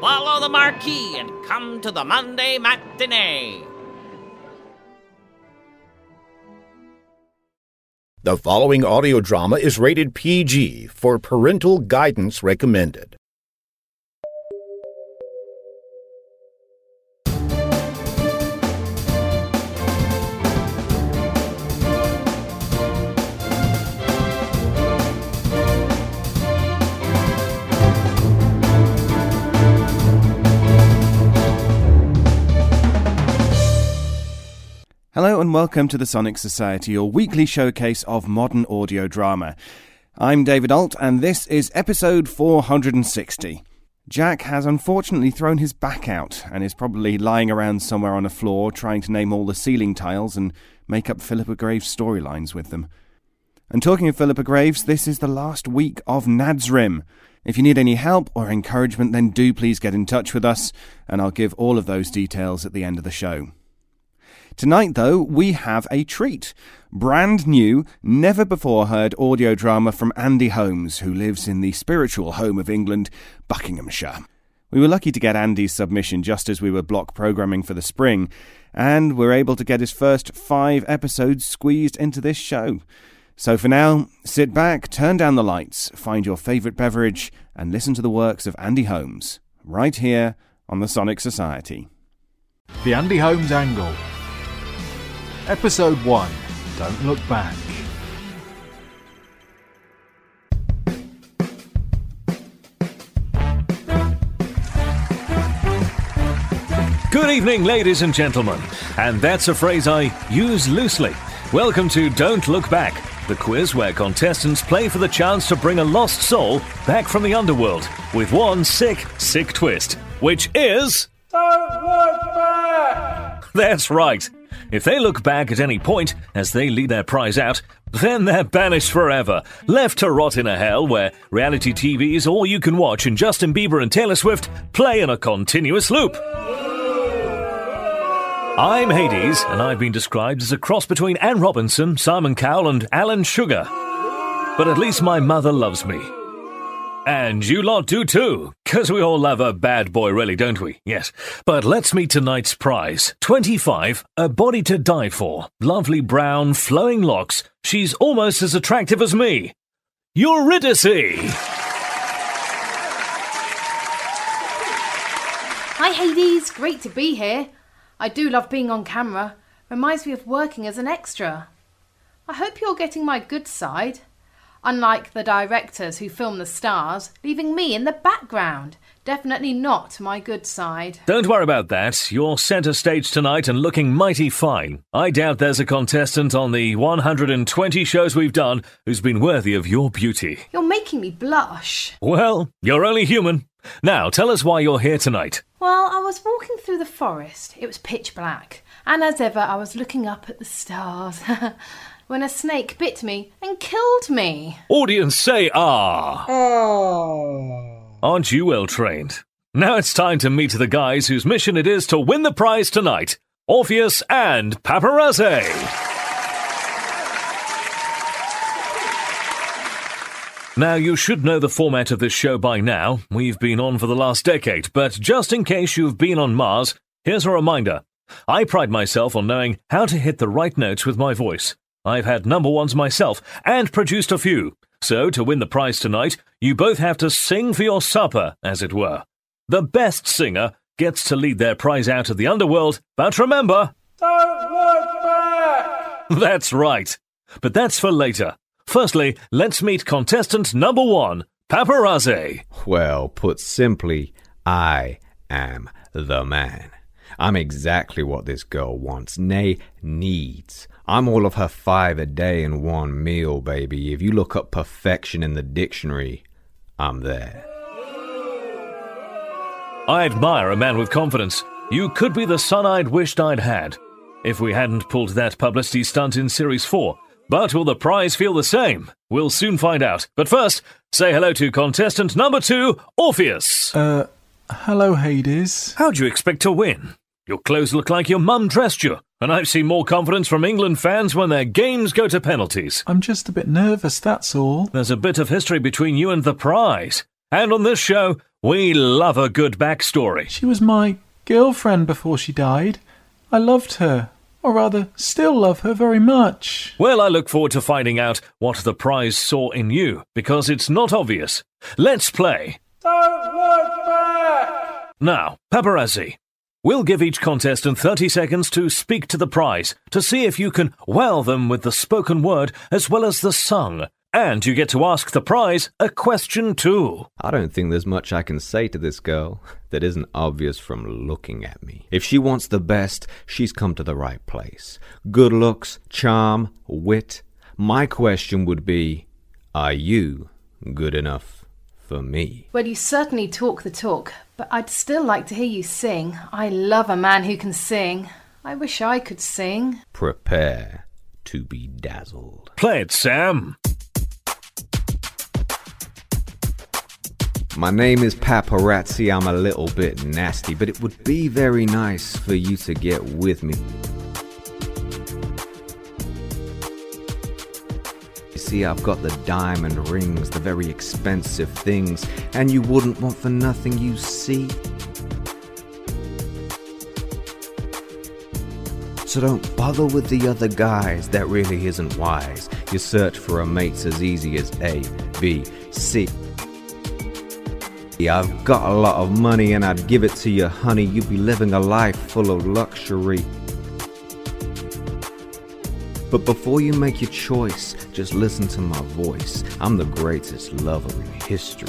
Follow the marquee and come to the Monday matinee. The following audio drama is rated PG for parental guidance recommended. Hello and welcome to the Sonic Society, your weekly showcase of modern audio drama. I'm David Alt and this is episode 460. Jack has unfortunately thrown his back out and is probably lying around somewhere on a floor trying to name all the ceiling tiles and make up Philippa Graves storylines with them. And talking of Philippa Graves, this is the last week of Nadsrim. If you need any help or encouragement, then do please get in touch with us and I'll give all of those details at the end of the show. Tonight, though, we have a treat. Brand new, never-before-heard audio drama from Andy Holmes, who lives in the spiritual home of England, Buckinghamshire. We were lucky to get Andy's submission just as we were block programming for the spring, and we're able to get his first 5 episodes squeezed into this show. So for now, sit back, turn down the lights, find your favourite beverage, and listen to the works of Andy Holmes, right here on the Sonic Society. The Andy Holmes Angle. Episode 1. Don't Look Back. Good evening, ladies and gentlemen. And that's a phrase I use loosely. Welcome to Don't Look Back, the quiz where contestants play for the chance to bring a lost soul back from the underworld with one sick twist, which is... Don't look back! That's right. If they look back at any point as they lead their prize out, then they're banished forever, left to rot in a hell where reality TV is all you can watch and Justin Bieber and Taylor Swift play in a continuous loop. I'm Hades, and I've been described as a cross between Anne Robinson, Simon Cowell and Alan Sugar. But at least my mother loves me. And you lot do too, because we all love a bad boy really, don't we? Yes. But let's meet tonight's prize. 25, a body to die for. Lovely brown, flowing locks. She's almost as attractive as me. Eurydice! Hi Hades, great to be here. I do love being on camera. Reminds me of working as an extra. I hope you're getting my good side. Unlike the directors who film the stars, leaving me in the background. Definitely not my good side. Don't worry about that. You're centre stage tonight and looking mighty fine. I doubt there's a contestant on the 120 shows we've done who's been worthy of your beauty. You're making me blush. Well, you're only human. Now, tell us why you're here tonight. Well, I was walking through the forest. It was pitch black. And as ever, I was looking up at the stars. When a snake bit me and killed me. Audience say ah. Oh. Aren't you well trained? Now it's time to meet the guys whose mission it is to win the prize tonight. Orpheus and Paparazzi. Now, you should know the format of this show by now. We've been on for the last decade, but just in case you've been on Mars, here's a reminder. I pride myself on knowing how to hit the right notes with my voice. I've had number ones myself and produced a few. So, to win the prize tonight, you both have to sing for your supper, as it were. The best singer gets to lead their prize out of the underworld, but remember... Don't look back! That's right. But that's for later. Firstly, let's meet contestant number 1, Paparazzi. Well, put simply, I am the man. I'm exactly what this girl wants, nay, needs. I'm all of her 5 a day and 1 meal, baby. If you look up perfection in the dictionary, I'm there. I admire a man with confidence. You could be the son I'd wished I'd had. If we hadn't pulled that publicity stunt in Series 4. But will the prize feel the same? We'll soon find out. But first, say hello to contestant number 2, Orpheus. Hello, Hades. How'd you expect to win? Your clothes look like your mum dressed you, and I've seen more confidence from England fans when their games go to penalties. I'm just a bit nervous, that's all. There's a bit of history between you and the prize. And on this show, We love a good backstory. She was my girlfriend before she died. I loved her, or rather, still love her very much. Well, I look forward to finding out what the prize saw in you, because it's not obvious. Let's play. Don't look back! Now, paparazzi. We'll give each contestant 30 seconds to speak to the prize, to see if you can wow them with the spoken word as well as the sung. And you get to ask the prize a question too. I don't think there's much I can say to this girl that isn't obvious from looking at me. If she wants the best, she's come to the right place. Good looks, charm, wit. My question would be, are you good enough for me? Well, you certainly talk the talk, but I'd still like to hear you sing. I love a man who can sing. I wish I could sing. Prepare to be dazzled. Play it, Sam. My name is Paparazzi. I'm a little bit nasty, but it would be very nice for you to get with me. You see, I've got the diamond rings, the very expensive things, and you wouldn't want for nothing, you see. So don't bother with the other guys, that really isn't wise. Your search for a mate's as easy as A, B, C. I've got a lot of money and I'd give it to you, honey. You'd be living a life full of luxury. But before you make your choice, just listen to my voice. I'm the greatest lover in history.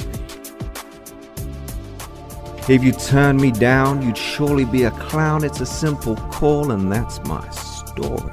If you turn me down, you'd surely be a clown. It's a simple call and that's my story.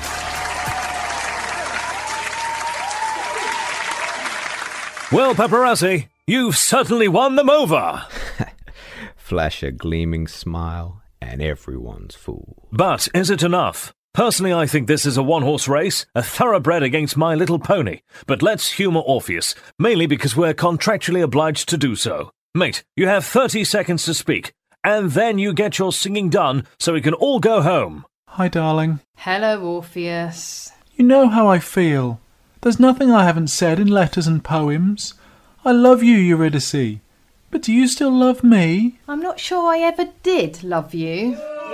Well, paparazzi, you've certainly won them over. Flash a gleaming smile and everyone's fooled. But is it enough? Personally, I think this is a one-horse race, a thoroughbred against My Little Pony. But let's humour Orpheus, mainly because we're contractually obliged to do so. Mate, you have 30 seconds to speak, and then you get your singing done so we can all go home. Hi, darling. Hello, Orpheus. You know how I feel. There's nothing I haven't said in letters and poems. I love you, Eurydice. But do you still love me? I'm not sure I ever did love you.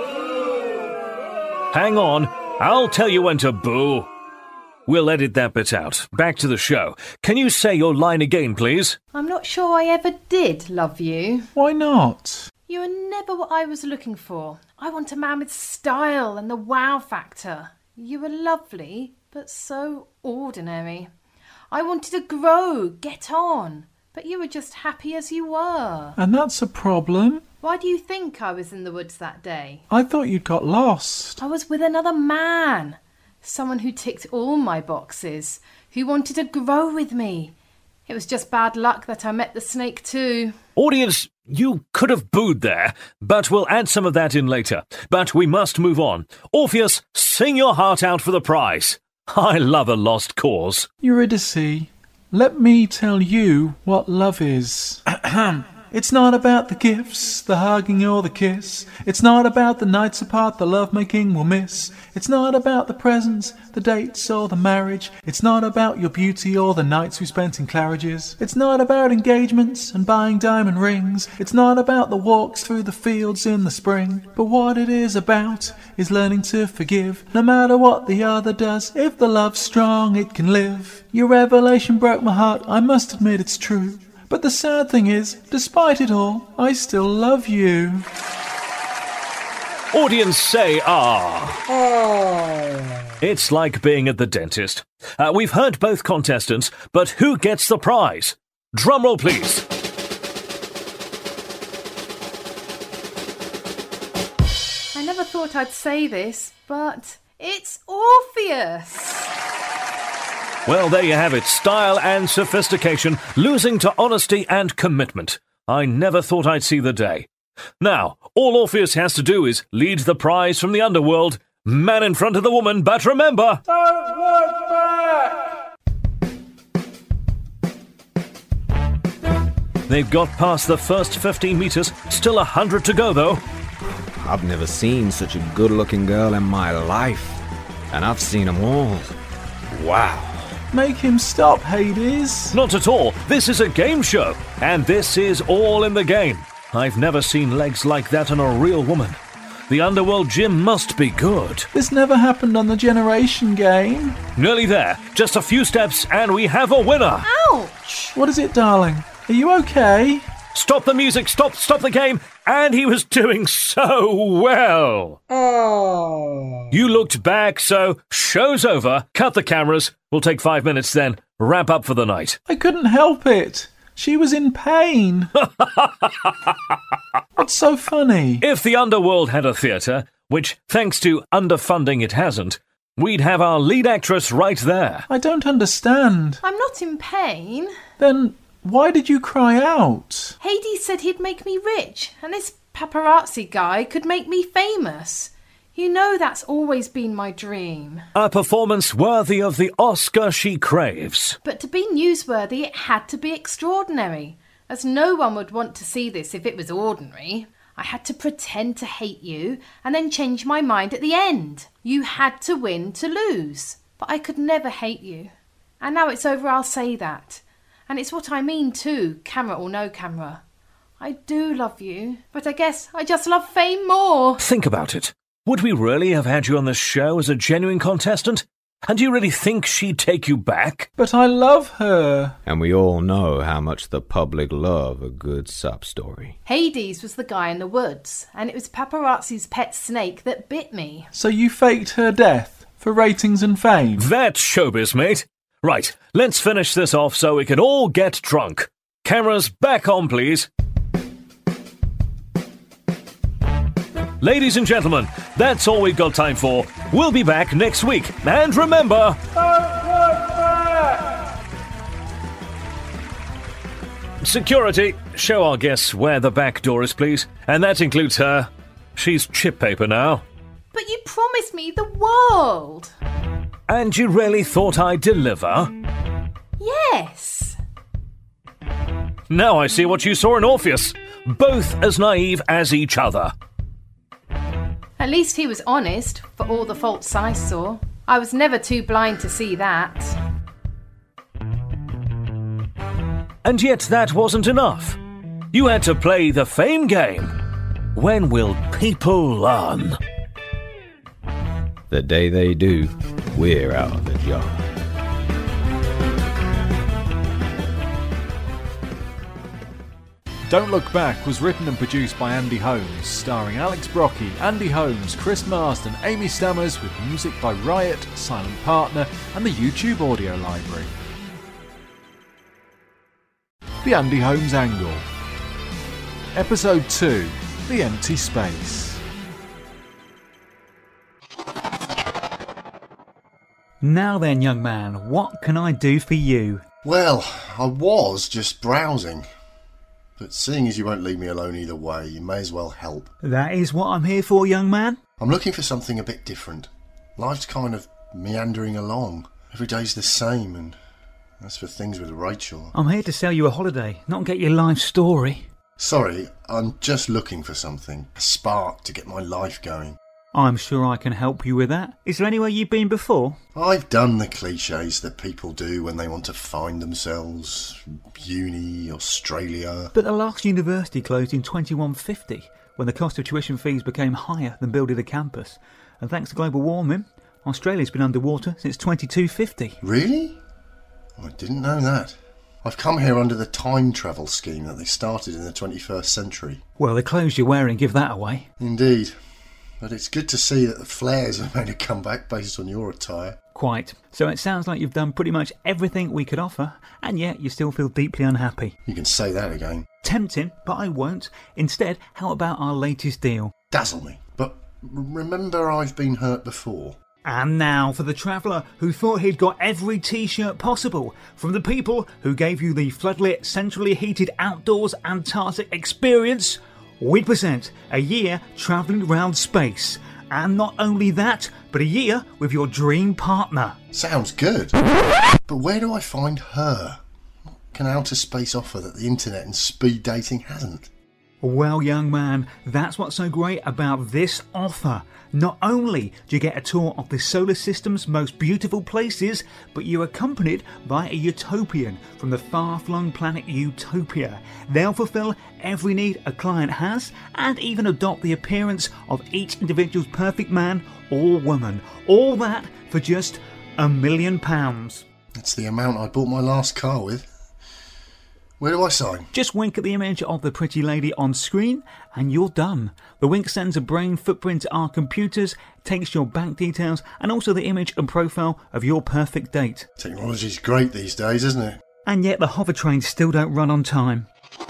Hang on, I'll tell you when to boo. We'll edit that bit out. Back to the show. Can you say your line again, please? I'm not sure I ever did love you. Why not? You were never what I was looking for. I want a man with style and the wow factor. You were lovely, but so ordinary. I wanted to grow, get on, but you were just happy as you were. And that's a problem. Why do you think I was in the woods that day? I thought you'd got lost. I was with another man. Someone who ticked all my boxes, who wanted to grow with me. It was just bad luck that I met the snake too. Audience, you could have booed there, but we'll add some of that in later. But we must move on. Orpheus, sing your heart out for the prize. I love a lost cause. Eurydice, let me tell you what love is. It's not about the gifts, the hugging or the kiss. It's not about the nights apart the lovemaking will miss. It's not about the presents, the dates or the marriage. It's not about your beauty or the nights we spent in Claridge's. It's not about engagements and buying diamond rings. It's not about the walks through the fields in the spring. But what it is about is learning to forgive, no matter what the other does. If the love's strong, it can live. Your revelation broke my heart, I must admit it's true. But the sad thing is, despite it all, I still love you. Audience say ah. Oh. It's like being at the dentist. We've heard both contestants, but who gets the prize? Drumroll, please. I never thought I'd say this, but it's Orpheus. Well, there you have it. Style and sophistication, losing to honesty and commitment. I never thought I'd see the day. Now, all Orpheus has to do is lead the prize from the underworld, man in front of the woman, but remember... Don't look back! They've got past the first 15 metres, still 100 to go, though. I've never seen such a good-looking girl in my life, and I've seen them all. Wow. make him stop, Hades. Not at all. This is a game show, and this is all in the game. I've never seen legs like that on a real woman. The Underworld gym must be good. This never happened on the Generation game. Nearly there. Just a few steps, and we have a winner. Ouch! What is it, darling? Are you okay? Stop the music, stop the game, and he was doing so well. Oh. You looked back, so show's over. Cut the cameras. We'll take 5 minutes then. Wrap up for the night. I couldn't help it. She was in pain. What's so funny? If the Underworld had a theatre, which thanks to underfunding it hasn't, we'd have our lead actress right there. I don't understand. I'm not in pain. Then why did you cry out? Hades said he'd make me rich, and this paparazzi guy could make me famous. You know that's always been my dream. A performance worthy of the Oscar she craves. But to be newsworthy, it had to be extraordinary, as no one would want to see this if it was ordinary. I had to pretend to hate you and then change my mind at the end. You had to win to lose. But I could never hate you. And now it's over, I'll say that. And it's what I mean too, camera or no camera. I do love you, but I guess I just love fame more. Think about it. Would we really have had you on the show as a genuine contestant? And do you really think she'd take you back? But I love her. And we all know how much the public love a good sub story. Hades was the guy in the woods, and it was paparazzi's pet snake that bit me. So you faked her death for ratings and fame? That's showbiz, mate. Right, let's finish this off so we can all get drunk. Cameras back on, please. Ladies and gentlemen, that's all we've got time for. We'll be back next week. And remember... Security, show our guests where the back door is, please. And that includes her. She's chip paper now. But you promised me the world. And you really thought I'd deliver? Yes. Now I see what you saw in Orpheus. Both as naive as each other. At least he was honest, for all the faults I saw. I was never too blind to see that. And yet that wasn't enough. You had to play the fame game. When will people learn? The day they do, we're out of the job. Don't Look Back was written and produced by Andy Holmes, starring Alex Brockie, Andy Holmes, Chris Marsden, Amy Stammers, with music by Riot, Silent Partner, and the YouTube Audio Library. The Andy Holmes Angle. Episode 2, The Empty Space. Now then, young man, what can I do for you? Well, I was just browsing. But seeing as you won't leave me alone either way, you may as well help. That is what I'm here for, young man. I'm looking for something a bit different. Life's kind of meandering along. Every day's the same, and as for things with Rachel... I'm here to sell you a holiday, not get your life story. Sorry, I'm just looking for something. A spark to get my life going. I'm sure I can help you with that. Is there anywhere you've been before? I've done the clichés that people do when they want to find themselves. Uni, Australia... But the last university closed in 2150, when the cost of tuition fees became higher than building a campus. And thanks to global warming, Australia's been underwater since 2250. Really? I didn't know that. I've come here under the time travel scheme that they started in the 21st century. Well, the clothes you're wearing give that away. Indeed. But it's good to see that the flares have made a comeback based on your attire. Quite. So it sounds like you've done pretty much everything we could offer, and yet you still feel deeply unhappy. You can say that again. Tempting, but I won't. Instead, how about our latest deal? Dazzle me. But remember, I've been hurt before. And now for the traveller who thought he'd got every t-shirt possible, from the people who gave you the floodlit, centrally heated outdoors Antarctic experience, we present a year travelling round space. And not only that, but a year with your dream partner. Sounds good. But where do I find her? What can outer space offer that the internet and speed dating hasn't? Well, young man, that's what's so great about this offer. Not only do you get a tour of the solar system's most beautiful places, but you're accompanied by a utopian from the far-flung planet Utopia. They'll fulfill every need a client has and even adopt the appearance of each individual's perfect man or woman. All that for just £1 million. That's the amount I bought my last car with. Where do I sign? Just wink at the image of the pretty lady on screen and you're done. The wink sends a brain footprint to our computers, takes your bank details and also the image and profile of your perfect date. Technology's great these days, isn't it? And yet the hover trains still don't run on time.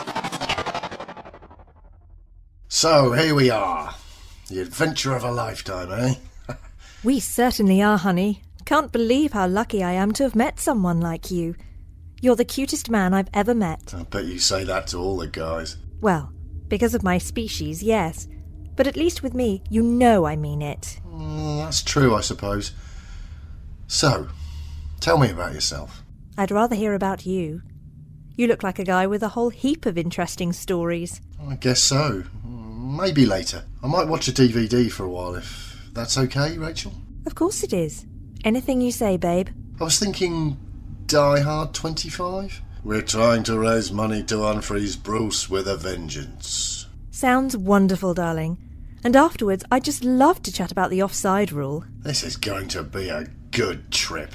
So, here we are. The adventure of a lifetime, eh? We certainly are, honey. Can't believe how lucky I am to have met someone like you. You're the cutest man I've ever met. I bet you say that to all the guys. Well, because of my species, yes. But at least with me, you know I mean it. That's true, I suppose. So, tell me about yourself. I'd rather hear about you. You look like a guy with a whole heap of interesting stories. I guess so. Maybe later. I might watch a DVD for a while if that's okay, Rachel? Of course it is. Anything you say, babe. I was thinking Die Hard 25? We're trying to raise money to unfreeze Bruce with a vengeance. Sounds wonderful, darling. And afterwards, I'd just love to chat about the offside rule. This is going to be a good trip.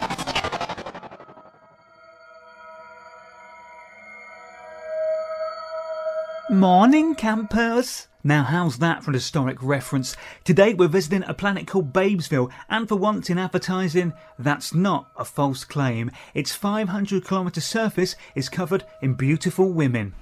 Morning, campers! Now how's that for an historic reference? Today we're visiting a planet called Babesville, and for once in advertising, that's not a false claim. Its 500-kilometre surface is covered in beautiful women.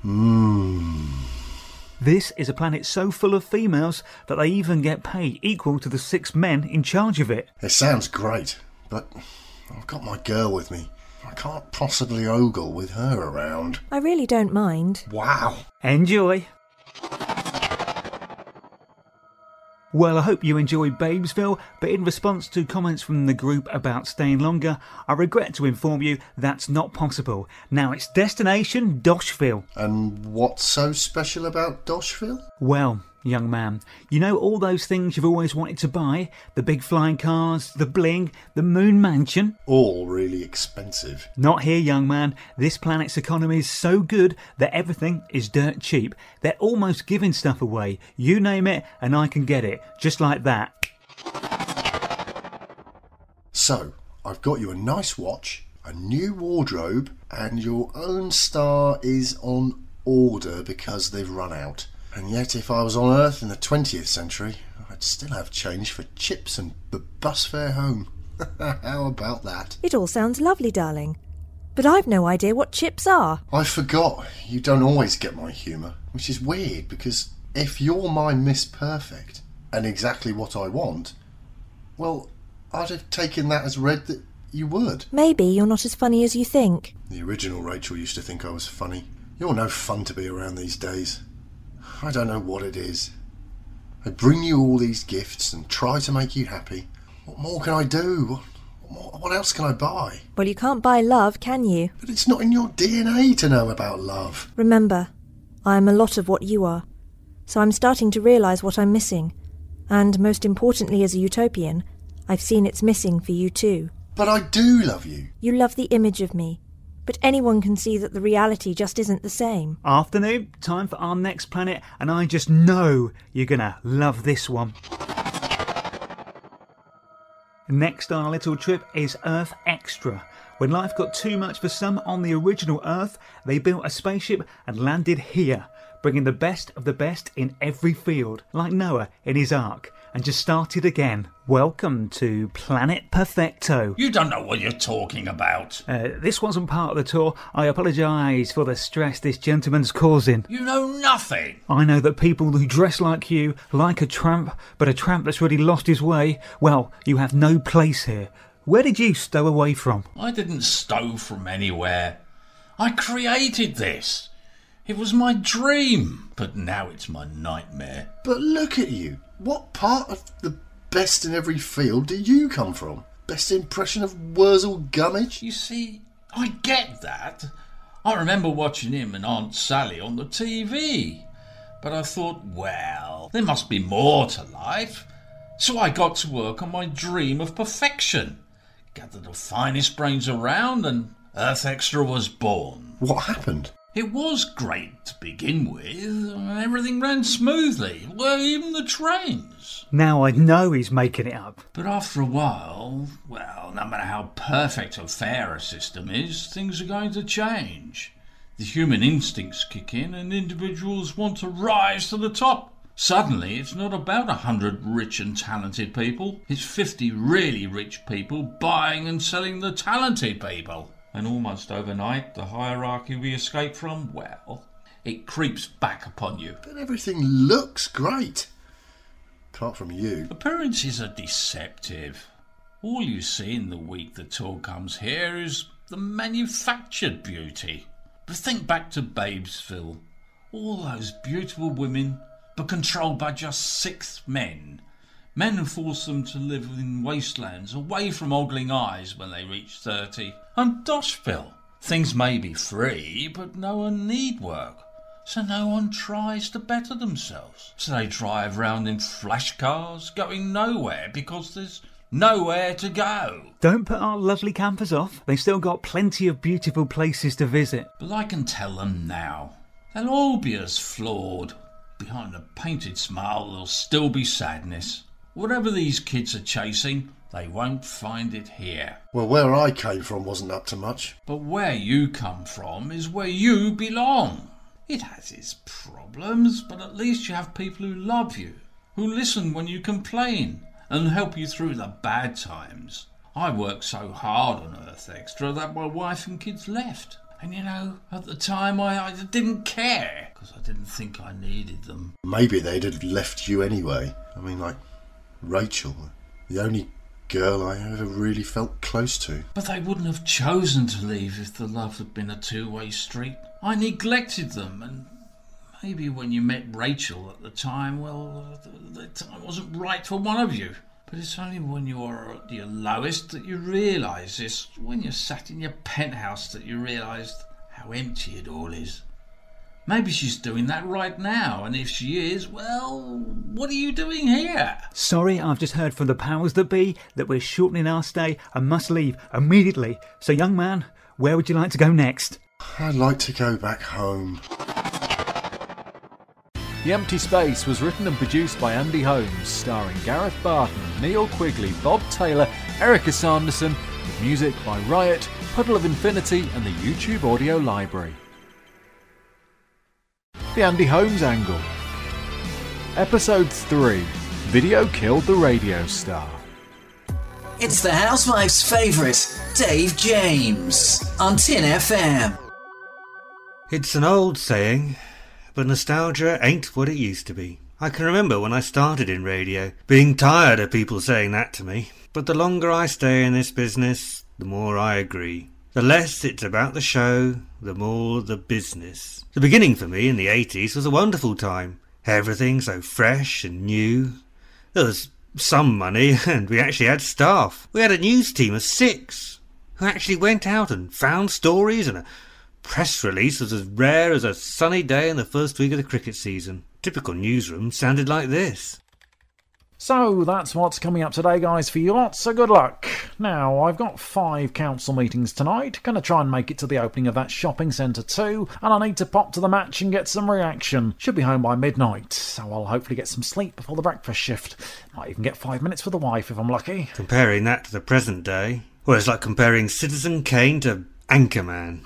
This is a planet so full of females that they even get paid equal to the 6 men in charge of it. It sounds great, but I've got my girl with me. I can't possibly ogle with her around. I really don't mind. Wow. Enjoy. Well, I hope you enjoyed Babesville, but in response to comments from the group about staying longer, I regret to inform you that's not possible. Now it's destination Doshville. And what's so special about Doshville? Well, young man, you know all those things you've always wanted to buy? The big flying cars, the bling, the moon mansion? All really expensive. Not here, young man. This planet's economy is so good that everything is dirt cheap. They're almost giving stuff away. You name it and I can get it. Just like that. So, I've got you a nice watch, a new wardrobe, and your own star is on order because they've run out. And yet, if I was on Earth in the 20th century, I'd still have change for chips and the bus fare home. How about that? It all sounds lovely, darling. But I've no idea what chips are. I forgot. You don't always get my humour, which is weird, because if you're my Miss Perfect and exactly what I want, well, I'd have taken that as read that you would. Maybe you're not as funny as you think. The original Rachel used to think I was funny. You're no fun to be around these days. I don't know what it is. I bring you all these gifts and try to make you happy. What more can I do? What else can I buy? Well, you can't buy love, can you? But it's not in your DNA to know about love. Remember, I am a lot of what you are. So I'm starting to realise what I'm missing. And most importantly, as a utopian, I've seen it's missing for you too. But I do love you. You love the image of me. But anyone can see that the reality just isn't the same. Afternoon, time for our next planet, and I just know you're gonna love this one. Next on our little trip is Earth Extra. When life got too much for some on the original Earth, they built a spaceship and landed here, bringing the best of the best in every field, like Noah in his ark, and just started again. Welcome to Planet Perfecto. You don't know what you're talking about. This wasn't part of the tour. I apologise for the stress this gentleman's causing. You know nothing. I know that people who dress like you like a tramp, but a tramp that's really lost his way, well, you have no place here. Where did you stow away from? I didn't stow from anywhere. I created this. It was my dream, but now it's my nightmare. But look at you. What part of the best in every field do you come from? Best impression of Wurzel Gummidge? You see, I get that. I remember watching him and Aunt Sally on the TV. But I thought, well, there must be more to life. So I got to work on my dream of perfection. Gathered the finest brains around and Earth Extra was born. What happened? It was great to begin with. Everything ran smoothly. Well, even the trains. Now I know he's making it up. But after a while, well, no matter how perfect or fair a system is, things are going to change. The human instincts kick in and individuals want to rise to the top. Suddenly, it's not about 100 rich and talented people. It's 50 really rich people buying and selling the talented people. And almost overnight, the hierarchy we escape from, well, it creeps back upon you. But everything looks great. Apart from you. Appearances are deceptive. All you see in the week the tour comes here is the manufactured beauty. But think back to Babesville. All those beautiful women, but controlled by just 6 men. Men who force them to live in wastelands, away from ogling eyes when they reach 30. And Doshville. Things may be free, but no one need work. So no one tries to better themselves. So they drive round in flash cars, going nowhere because there's nowhere to go. Don't put our lovely campers off. They've still got plenty of beautiful places to visit. But I can tell them now. They'll all be as flawed. Behind a painted smile there'll still be sadness. Whatever these kids are chasing, they won't find it here. Well, where I came from wasn't up to much. But where you come from is where you belong. It has its problems, but at least you have people who love you, who listen when you complain, and help you through the bad times. I worked so hard on Earth Extra that my wife and kids left. And you know, at the time I didn't care, because I didn't think I needed them. Maybe they'd have left you anyway. I mean, like Rachel, the only girl I ever really felt close to. But they wouldn't have chosen to leave if the love had been a two-way street. I neglected them, and maybe when you met Rachel at the time, well, the time wasn't right for one of you. But it's only when you're at your lowest that you realise this. When you're sat in your penthouse that you realise how empty it all is. Maybe she's doing that right now, and if she is, well, what are you doing here? Sorry, I've just heard from the powers that be that we're shortening our stay and must leave immediately. So, young man, where would you like to go next? I'd like to go back home. The Empty Space was written and produced by Andy Holmes, starring Gareth Barton, Neil Quigley, Bob Taylor, Erica Sanderson, with music by Riot, Puddle of Infinity and the YouTube Audio Library. The Andy Holmes Angle. Episode 3. Video killed the radio star. It's the housewife's favourite, Dave James, on Tin FM. It's an old saying, but nostalgia ain't what it used to be. I can remember when I started in radio, being tired of people saying that to me. But the longer I stay in this business, the more I agree. The less it's about the show, the more the business. The beginning for me in the 80s was a wonderful time. Everything so fresh and new. There was some money and we actually had staff. We had a news team of 6 who actually went out and found stories, and a press release was as rare as a sunny day in the first week of the cricket season. Typical newsroom sounded like this. So that's what's coming up today, guys, for you lot, so good luck. Now, I've got 5 council meetings tonight, gonna try and make it to the opening of that shopping centre too, and I need to pop to the match and get some reaction. Should be home by midnight, so I'll hopefully get some sleep before the breakfast shift. Might even get 5 minutes with the wife if I'm lucky. Comparing that to the present day, well, it's like comparing Citizen Kane to Anchorman.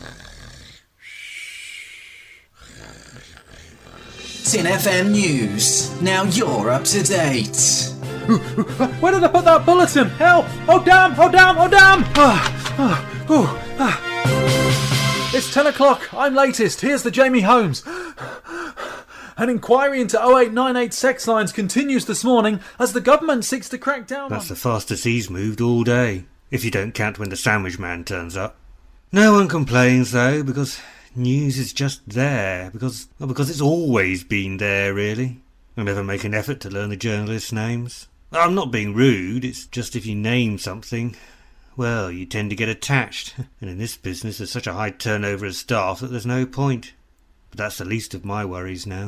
Tin FM News. Now you're up to date. Where did I put that bulletin? Help! Oh damn! Oh damn! Oh damn! It's 10 o'clock. I'm latest. Here's the Jamie Holmes. An inquiry into 0898 sex lines continues this morning as the government seeks to crack down That's the fastest he's moved all day, if you don't count when the sandwich man turns up. No one complains though, because news is just there, because it's always been there, really. I never make an effort to learn the journalists' names. I'm not being rude, it's just if you name something, well, you tend to get attached. And in this business there's such a high turnover of staff that there's no point. But that's the least of my worries now.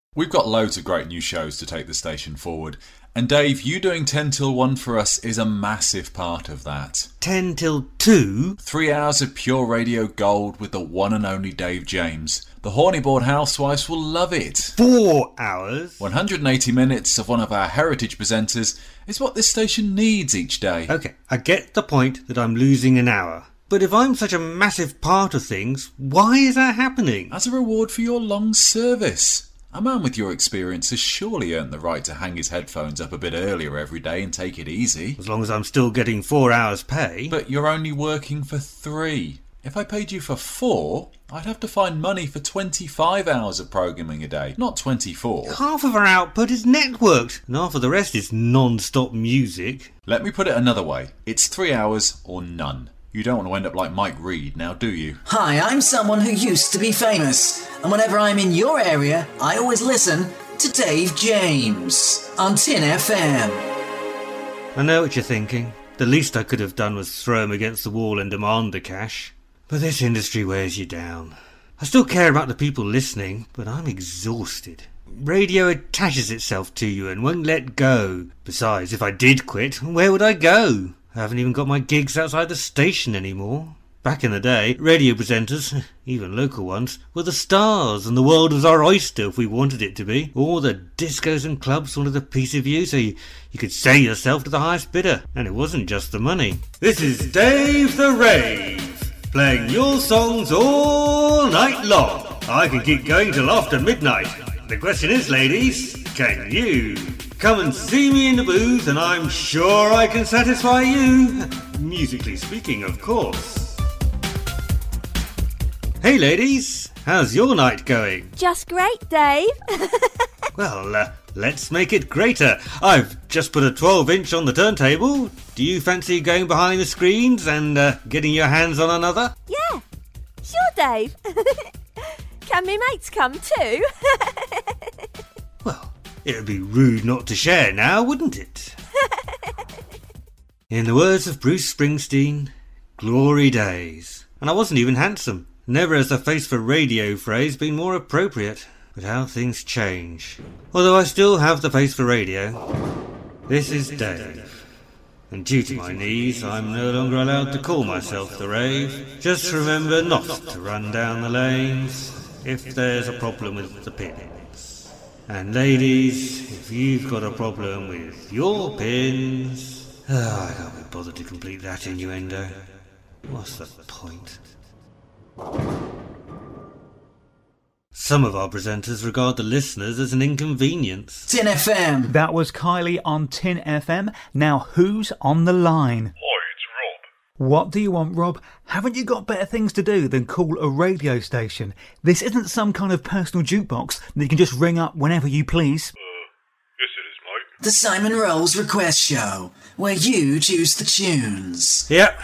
We've got loads of great new shows to take the station forward. And Dave, you doing 10 till 1 for us is a massive part of that. 10 till 2? 3 hours of pure radio gold with the one and only Dave James. The Hornyboard housewives will love it. 4 hours? 180 minutes of one of our heritage presenters is what this station needs each day. OK, I get the point that I'm losing an hour. But if I'm such a massive part of things, why is that happening? As a reward for your long service. A man with your experience has surely earned the right to hang his headphones up a bit earlier every day and take it easy. As long as I'm still getting 4 hours pay. But you're only working for 3. If I paid you for 4, I'd have to find money for 25 hours of programming a day, not 24. Half of our output is networked, and half of the rest is non-stop music. Let me put it another way. It's 3 hours or none. You don't want to end up like Mike Reed now, do you? Hi, I'm someone who used to be famous, and whenever I'm in your area, I always listen to Dave James on Tin FM. I know what you're thinking. The least I could have done was throw him against the wall and demand the cash. But this industry wears you down. I still care about the people listening, but I'm exhausted. Radio attaches itself to you and won't let go. Besides, if I did quit, where would I go? I haven't even got my gigs outside the station anymore. Back in the day, radio presenters, even local ones, were the stars and the world was our oyster if we wanted it to be. All the discos and clubs wanted a piece of you so you could sell yourself to the highest bidder. And it wasn't just the money. This is Dave the Rave, playing your songs all night long. I can keep going till after midnight. The question is, ladies, can you? Come and see me in the booth and I'm sure I can satisfy you. Musically speaking, of course. Hey ladies, how's your night going? Just great, Dave. Well, let's make it greater. I've just put a 12-inch on the turntable. Do you fancy going behind the screens and getting your hands on another? Yeah, sure, Dave. Can me mates come too? Well, it would be rude not to share now, wouldn't it? In the words of Bruce Springsteen, glory days. And I wasn't even handsome. Never has the face for radio phrase been more appropriate. But how things change. Although I still have the face for radio. This is Dave. And due to my knees, I'm no longer allowed to call myself the Rave. Just remember not to run down the lanes if there's a problem with the pins. And ladies, if you've got a problem with your pins... I can't be bothered to complete that innuendo. What's the point? Some of our presenters regard the listeners as an inconvenience. Tin FM. That was Kylie on Tin FM. Now who's on the line? Hi, it's Rob. What do you want, Rob? Haven't you got better things to do than call a radio station? This isn't some kind of personal jukebox that you can just ring up whenever you please. Yes it is, mate. The Simon Rolls Request Show, where you choose the tunes. Yep.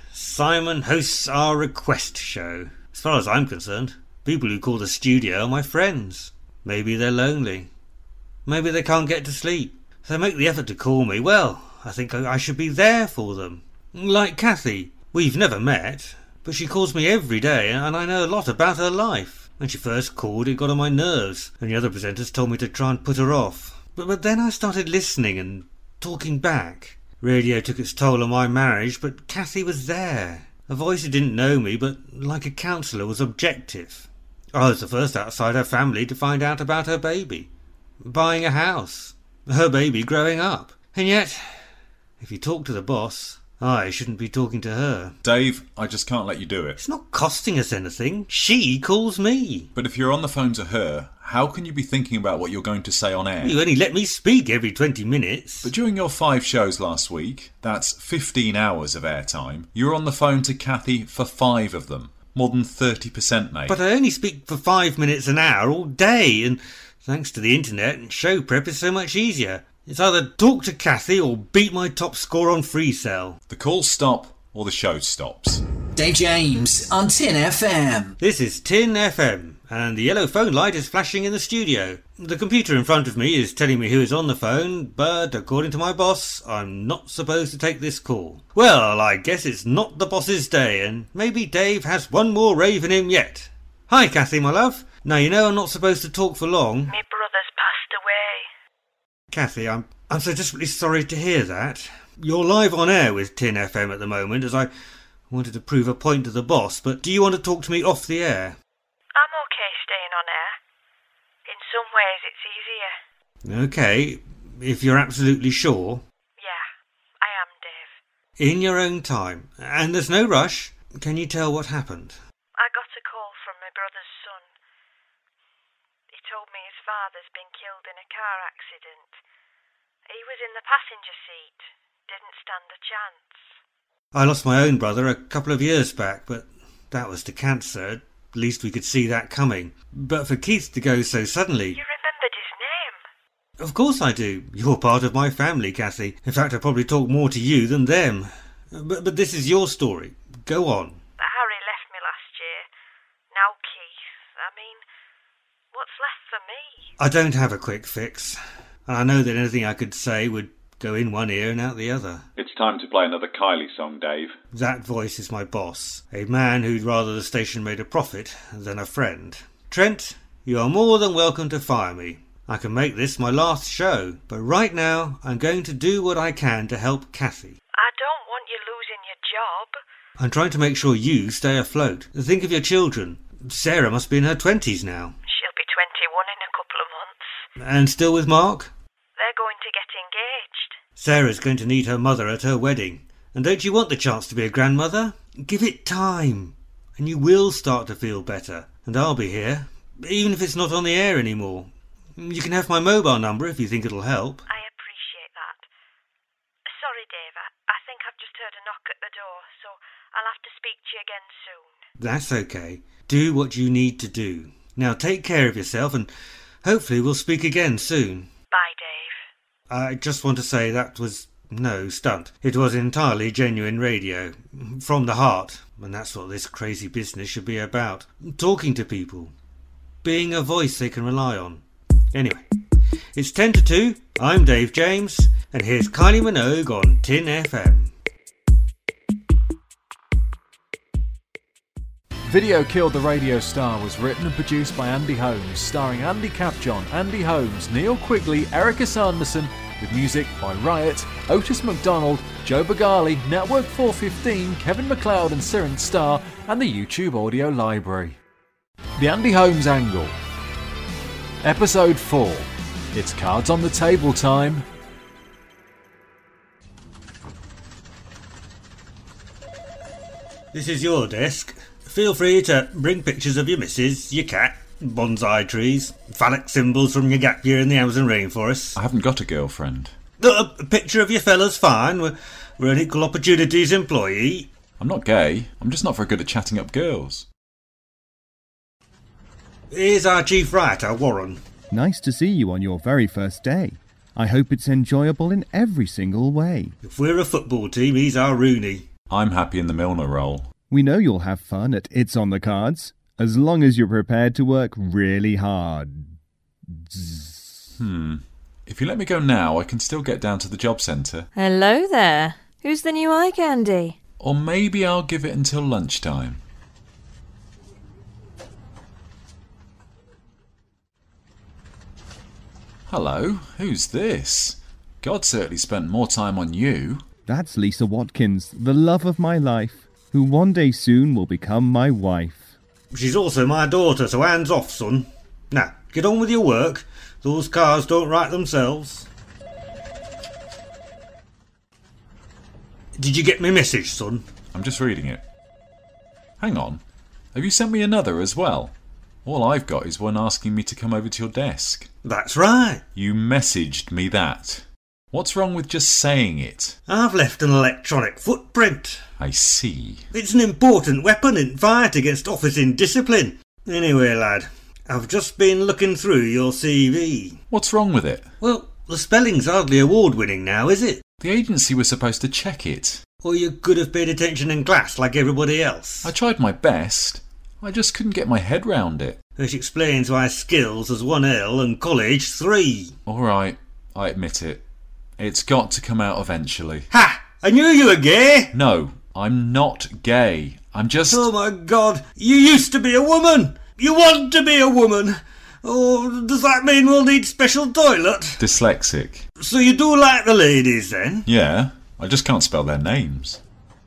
Simon hosts our request show. As far as I'm concerned, people who call the studio are my friends. Maybe they're lonely. Maybe they can't get to sleep. If they make the effort to call me, well, I think I should be there for them. Like Kathy. We've never met, but she calls me every day and I know a lot about her life. When she first called, it got on my nerves, and the other presenters told me to try and put her off. But then I started listening and talking back. Radio took its toll on my marriage, but Kathy was there. A voice who didn't know me, but like a counsellor, was objective. I was the first outside her family to find out about her baby. Buying a house. Her baby growing up. And yet, if you talk to the boss, I shouldn't be talking to her. Dave, I just can't let you do it. It's not costing us anything. She calls me. But if you're on the phone to her, how can you be thinking about what you're going to say on air? You only let me speak every 20 minutes. But during your 5 shows last week, that's 15 hours of airtime, you were on the phone to Kathy for 5 of them. More than 30%, mate. But I only speak for 5 minutes an hour all day, and thanks to the internet, show prep is so much easier. It's either talk to Kathy or beat my top score on Free Cell. The calls stop or the show stops. Dave James on Tin FM. This is Tin FM, and the yellow phone light is flashing in the studio. The computer in front of me is telling me who is on the phone, but according to my boss, I'm not supposed to take this call. Well, I guess it's not the boss's day, and maybe Dave has one more rave in him yet. Hi, Kathy, my love. Now, you know I'm not supposed to talk for long. Me brother Kathy, I'm so desperately sorry to hear that. You're live on air with Tin FM at the moment, as I wanted to prove a point to the boss, but do you want to talk to me off the air? I'm okay staying on air. In some ways it's easier. Okay, if you're absolutely sure. Yeah, I am, Dave. In your own time. And there's no rush. Can you tell what happened? I got a call from my brother's son. He told me his father's been killed in a car accident. He was in the passenger seat. Didn't stand a chance. I lost my own brother a couple of years back, but that was to cancer. At least we could see that coming. But for Keith to go so suddenly... You remembered his name? Of course I do. You're part of my family, Kathy. In fact, I probably talk more to you than them. But this is your story. Go on. Harry left me last year. Now Keith. I mean, what's left for me? I don't have a quick fix. And I know that anything I could say would go in one ear and out the other. It's time to play another Kylie song, Dave. That voice is my boss. A man who'd rather the station made a profit than a friend. Trent, you are more than welcome to fire me. I can make this my last show. But right now, I'm going to do what I can to help Kathy. I don't want you losing your job. I'm trying to make sure you stay afloat. Think of your children. Sarah must be in her 20s now. She'll be 21 in a couple of months. And still with Mark? They're going to get engaged. Sarah's going to need her mother at her wedding. And don't you want the chance to be a grandmother? Give it time. And you will start to feel better. And I'll be here. Even if it's not on the air anymore. You can have my mobile number if you think it'll help. I appreciate that. Sorry, Dave. I think I've just heard a knock at the door, so I'll have to speak to you again soon. That's okay. Do what you need to do. Now take care of yourself and hopefully we'll speak again soon. Bye, Dave. I just want to say that was no stunt. It was entirely genuine radio. From the heart. And that's what this crazy business should be about. Talking to people. Being a voice they can rely on. Anyway, it's 10 to 2. I'm Dave James. And here's Kylie Minogue on Tin FM. Video Killed the Radio Star was written and produced by Andy Holmes, starring Andy Capjohn, Andy Holmes, Neil Quigley, Erica Sanderson, with music by Riot, Otis McDonald, Joe Bagali, Network 415, Kevin MacLeod and Siren Starr, and the YouTube Audio Library. The Andy Holmes Angle. Episode 4. It's cards on the table time. This is your desk. Feel free to bring pictures of your missus, your cat, bonsai trees, phallic symbols from your gap year in the Amazon rainforest. I haven't got a girlfriend. A picture of your fella's fine. We're an equal opportunities employee. I'm not gay. I'm just not very good at chatting up girls. Here's our chief writer, Warren. Nice to see you on your very first day. I hope it's enjoyable in every single way. If we're a football team, he's our Rooney. I'm happy in the Milner role. We know you'll have fun at It's on the Cards, as long as you're prepared to work really hard. If you let me go now, I can still get down to the job centre. Hello there. Who's the new eye candy? Or maybe I'll give it until lunchtime. Hello, who's this? God certainly spent more time on you. That's Lisa Watkins, the love of my life, who one day soon will become my wife. She's also my daughter, so hands off, son. Now, get on with your work. Those cars don't write themselves. Did you get my message, son? I'm just reading it. Hang on. Have you sent me another as well? All I've got is one asking me to come over to your desk. That's right. You messaged me that. What's wrong with just saying it? I've left an electronic footprint. I see. It's an important weapon in fight against office indiscipline. Anyway, lad, I've just been looking through your CV. What's wrong with it? Well, the spelling's hardly award-winning now, is it? The agency was supposed to check it. Or you could have paid attention in class like everybody else. I tried my best. I just couldn't get my head round it. Which explains why skills has 1 L and college 3. All right, I admit it. It's got to come out eventually. Ha! I knew you were gay! No, I'm not gay. I'm just... Oh my God, you used to be a woman! You want to be a woman! Oh, does that mean we'll need special toilet? Dyslexic. So you do like the ladies, then? Yeah, I just can't spell their names.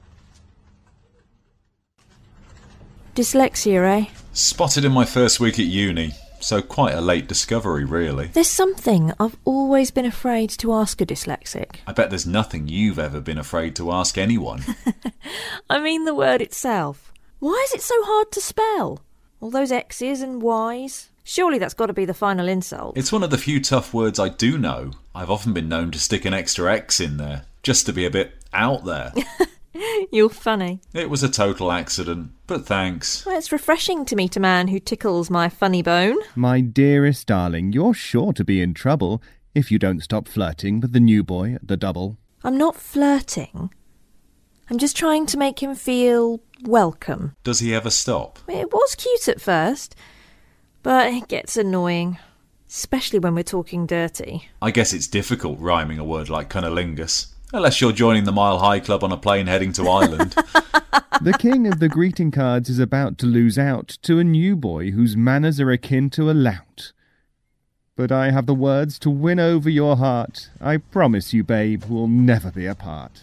Dyslexia, eh? Spotted in my first week at uni, so quite a late discovery, really. There's something I've always been afraid to ask a dyslexic. I bet there's nothing you've ever been afraid to ask anyone. I mean the word itself. Why is it so hard to spell? All those X's and Y's? Surely that's got to be the final insult. It's one of the few tough words I do know. I've often been known to stick an extra X in there, just to be a bit out there. You're funny. It was a total accident, but thanks. Well, it's refreshing to meet a man who tickles my funny bone. My dearest darling, you're sure to be in trouble if you don't stop flirting with the new boy at the double. I'm not flirting. I'm just trying to make him feel welcome. Does he ever stop? It was cute at first, but it gets annoying, especially when we're talking dirty. I guess it's difficult rhyming a word like cunnilingus. Unless you're joining the Mile High Club on a plane heading to Ireland. The king of the greeting cards is about to lose out to a new boy whose manners are akin to a lout. But I have the words to win over your heart. I promise you, babe, we'll never be apart.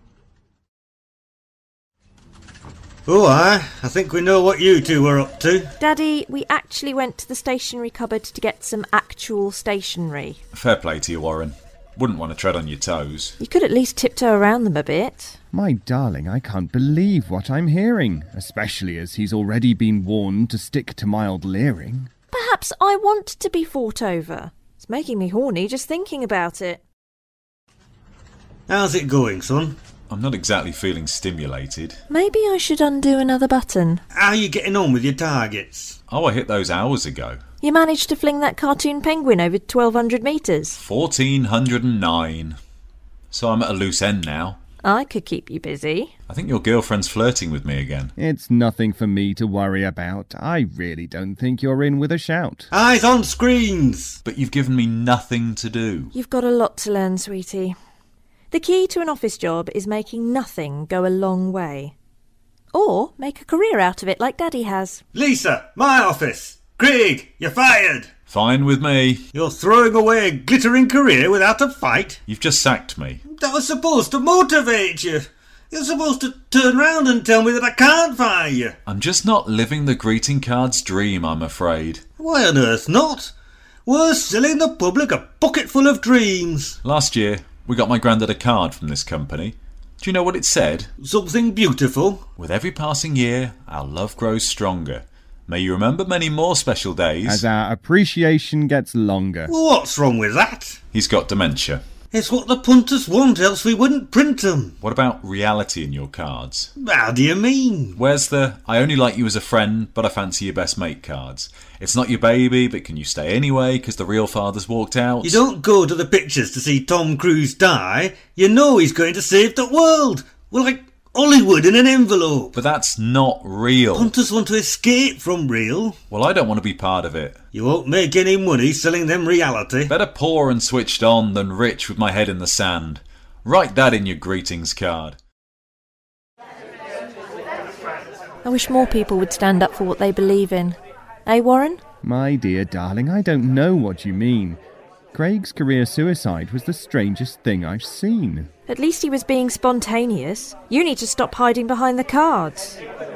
Oh, I think we know what you two were up to. Daddy, we actually went to the stationery cupboard to get some actual stationery. Fair play to you, Warren. Wouldn't want to tread on your toes. You could at least tiptoe around them a bit. My darling, I can't believe what I'm hearing, especially as he's already been warned to stick to mild leering. Perhaps I want to be fought over. It's making me horny just thinking about it. How's it going, son? I'm not exactly feeling stimulated. Maybe I should undo another button. How are you getting on with your targets? Oh, I hit those hours ago. You managed to fling that cartoon penguin over 1,200 metres. 1,409. So I'm at a loose end now. I could keep you busy. I think your girlfriend's flirting with me again. It's nothing for me to worry about. I really don't think you're in with a shout. Eyes on screens! But you've given me nothing to do. You've got a lot to learn, sweetie. The key to an office job is making nothing go a long way. Or make a career out of it like Daddy has. Lisa, my office! Craig, you're fired! Fine with me. You're throwing away a glittering career without a fight? You've just sacked me. That was supposed to motivate you. You're supposed to turn round and tell me that I can't fire you. I'm just not living the greeting cards dream, I'm afraid. Why on earth not? We're selling the public a bucket full of dreams. Last year, we got my granddad a card from this company. Do you know what it said? Something beautiful. With every passing year, our love grows stronger. May you remember many more special days. As our appreciation gets longer. What's wrong with that? He's got dementia. It's what the punters want, else we wouldn't print them. What about reality in your cards? How do you mean? Where's the I only like you as a friend, but I fancy your best mate cards? It's not your baby, but can you stay anyway because the real father's walked out? You don't go to the pictures to see Tom Cruise die. You know he's going to save the world. Well, like Hollywood in an envelope. But that's not real. Punters want to escape from real. Well, I don't want to be part of it. You won't make any money selling them reality. Better poor and switched on than rich with my head in the sand. Write that in your greetings card. I wish more people would stand up for what they believe in. Eh, Warren? My dear darling, I don't know what you mean. Craig's career suicide was the strangest thing I've seen. At least he was being spontaneous. You need to stop hiding behind the cards.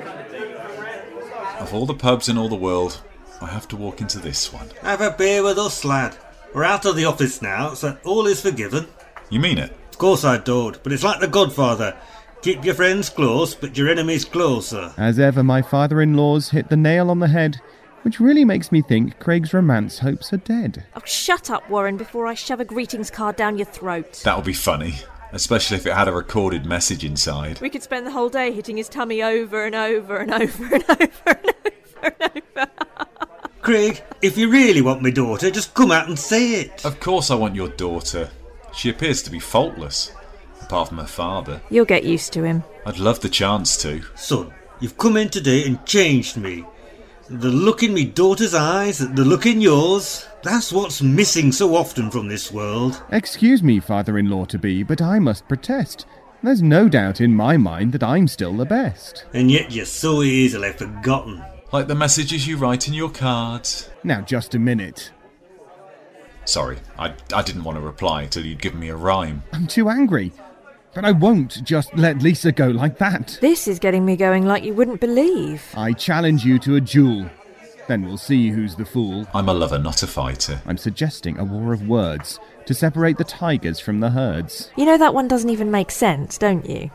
Of all the pubs in all the world, I have to walk into this one. Have a beer with us, lad. We're out of the office now, so all is forgiven. You mean it? Of course I don't, but it's like The Godfather. Keep your friends close, but your enemies closer. As ever, my father-in-law's hit the nail on the head, which really makes me think Craig's romance hopes are dead. Oh, shut up, Warren, before I shove a greetings card down your throat. That'll be funny, especially if it had a recorded message inside. We could spend the whole day hitting his tummy over and over and over and over and over and over. Craig, if you really want my daughter, just come out and say it. Of course I want your daughter. She appears to be faultless, apart from her father. You'll get used to him. I'd love the chance to. Son, you've come in today and changed me. The look in me daughter's eyes, the look in yours, that's what's missing so often from this world. Excuse me, father-in-law-to-be, but I must protest. There's no doubt in my mind that I'm still the best. And yet you're so easily forgotten. Like the messages you write in your cards. Now, just a minute. Sorry, I didn't want to reply till you'd given me a rhyme. I'm too angry. But I won't just let Lisa go like that. This is getting me going like you wouldn't believe. I challenge you to a duel. Then we'll see who's the fool. I'm a lover, not a fighter. I'm suggesting a war of words to separate the tigers from the herds. You know that one doesn't even make sense, don't you?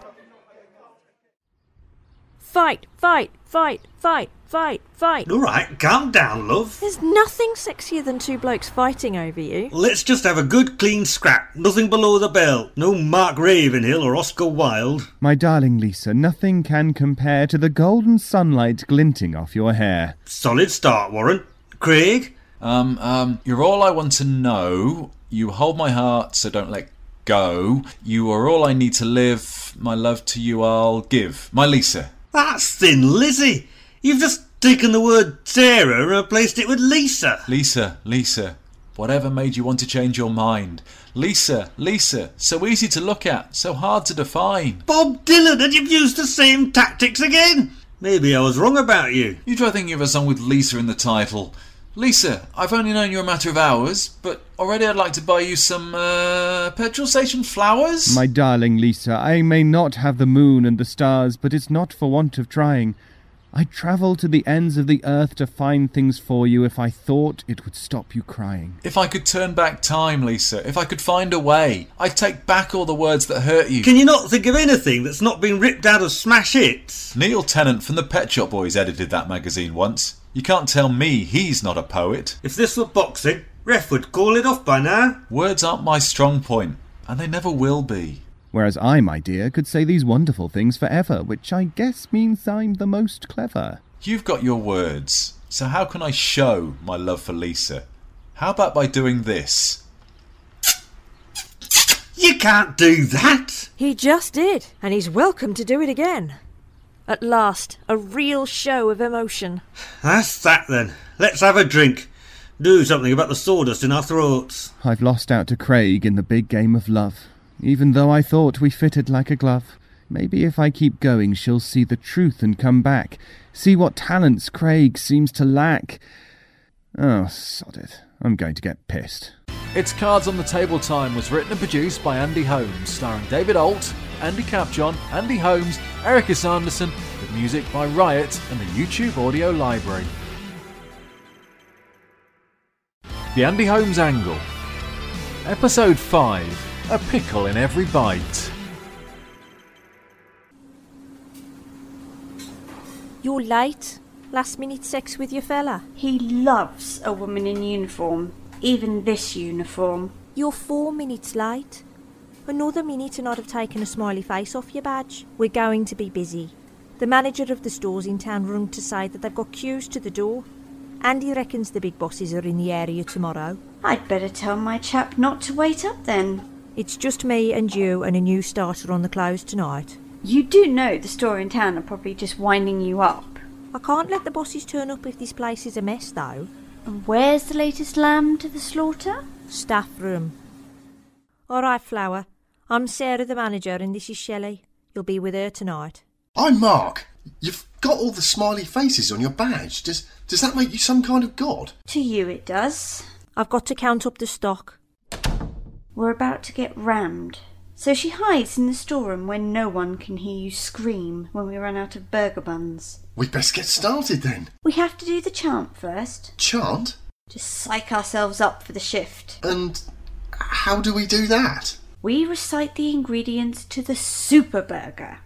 Fight, fight, fight, fight, fight, fight. All right, calm down, love. There's nothing sexier than two blokes fighting over you. Let's just have a good clean scrap. Nothing below the belt. No Mark Ravenhill or Oscar Wilde. My darling Lisa, nothing can compare to the golden sunlight glinting off your hair. Solid start, Warren. Craig? You're all I want to know. You hold my heart, so don't let go. You are all I need to live. My love to you I'll give. My Lisa. That's Thin Lizzy. You've just taken the word Sarah and replaced it with Lisa. Lisa. Whatever made you want to change your mind? Lisa. So easy to look at, so hard to define. Bob Dylan, and you've used the same tactics again. Maybe I was wrong about you. You try thinking of a song with Lisa in the title. Lisa, I've only known you a matter of hours, but already I'd like to buy you some, petrol station flowers? My darling Lisa, I may not have the moon and the stars, but it's not for want of trying. I'd travel to the ends of the earth to find things for you if I thought it would stop you crying. If I could turn back time, Lisa, if I could find a way, I'd take back all the words that hurt you. Can you not think of anything that's not been ripped out of smash hits? Neil Tennant from the Pet Shop Boys edited that magazine once. You can't tell me he's not a poet. If this were boxing, ref would call it off by now. Words aren't my strong point, and they never will be. Whereas I, my dear, could say these wonderful things forever, which I guess means I'm the most clever. You've got your words, so how can I show my love for Lisa? How about by doing this? You can't do that! He just did, and he's welcome to do it again. At last, a real show of emotion. That's that then. Let's have a drink. Do something about the sawdust in our throats. I've lost out to Craig in the big game of love, even though I thought we fitted like a glove. Maybe if I keep going, she'll see the truth and come back. See what talents Craig seems to lack. Oh, sod it. I'm going to get pissed. It's Cards on the Table Time was written and produced by Andy Holmes, starring David Alt, Andy Capjohn, Andy Holmes, Erica Sanderson, with music by Riot and the YouTube Audio Library. The Andy Holmes Angle. Episode 5. A pickle in every bite. You're late? Last minute sex with your fella? He loves a woman in uniform. Even this uniform. You're 4 minutes late. Another minute and I'd have taken a smiley face off your badge. We're going to be busy. The manager of the stores in town rung to say that they've got queues to the door. Andy reckons the big bosses are in the area tomorrow. I'd better tell my chap not to wait up then. It's just me and you and a new starter on the close tonight. You do know the store in town are probably just winding you up. I can't let the bosses turn up if this place is a mess, though. And where's the latest lamb to the slaughter? Staff room. All right, Flower. I'm Sarah, the manager, and this is Shelley. You'll be with her tonight. I'm Mark. You've got all the smiley faces on your badge. Does that make you some kind of god? To you it does. I've got to count up the stock. We're about to get rammed. So she hides in the storeroom when no one can hear you scream when we run out of burger buns. We'd best get started then. We have to do the chant first. Chant? Just psych ourselves up for the shift. And how do we do that? We recite the ingredients to the super burger.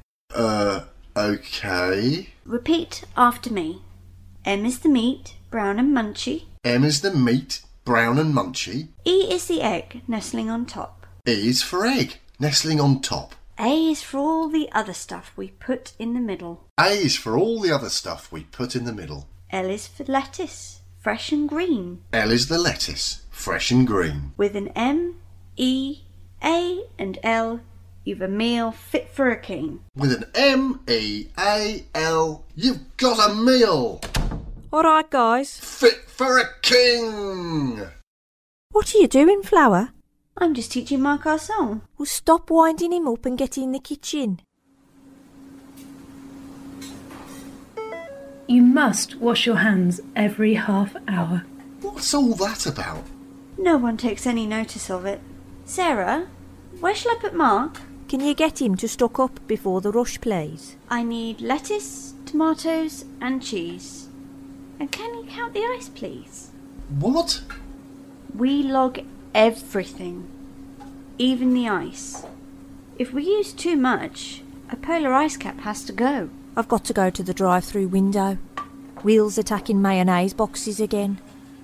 Okay. Repeat after me. M is the meat, brown and munchy. M is the meat, brown and munchy. E is the egg, nestling on top. E is for egg, nestling on top. A is for all the other stuff we put in the middle. A is for all the other stuff we put in the middle. L is for lettuce, fresh and green. L is the lettuce, fresh and green. With an M, E, A and L, you've a meal fit for a king. With an M-E-A-L, you've got a meal. All right, guys. Fit for a king. What are you doing, Flower? I'm just teaching Mark our song. Well, stop winding him up and get in the kitchen. You must wash your hands every half hour. What's all that about? No one takes any notice of it. Sarah, where shall I put Mark? Can you get him to stock up before the rush, please? I need lettuce, tomatoes and cheese. And can you count the ice, please? What? We log everything, even the ice. If we use too much, a polar ice cap has to go. I've got to go to the drive-through window. Wheels attacking mayonnaise boxes again.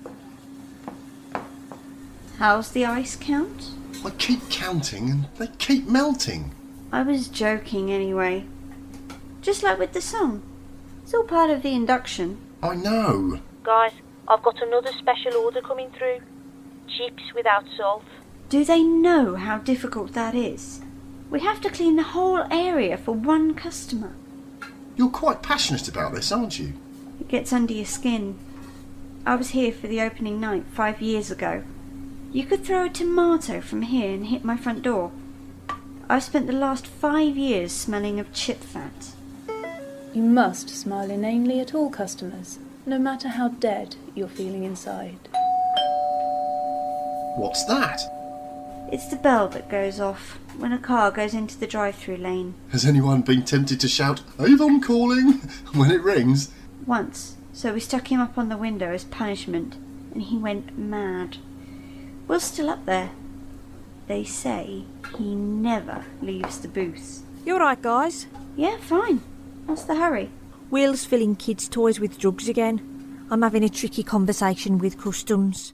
How's the ice count? I keep counting and they keep melting. I was joking anyway. Just like with the song. It's all part of the induction. I know. Guys, I've got another special order coming through. Chips without salt. Do they know how difficult that is? We have to clean the whole area for one customer. You're quite passionate about this, aren't you? It gets under your skin. I was here for the opening night 5 years ago. You could throw a tomato from here and hit my front door. I've spent the last 5 years smelling of chip fat. You must smile inanely at all customers, no matter how dead you're feeling inside. What's that? It's the bell that goes off when a car goes into the drive-through lane. Has anyone been tempted to shout, "Avon calling," when it rings? Once, so we stuck him up on the window as punishment, and he went mad. We're still up there. They say he never leaves the booth. You alright, guys? Yeah, fine. What's the hurry? Will's filling kids' toys with drugs again. I'm having a tricky conversation with customs.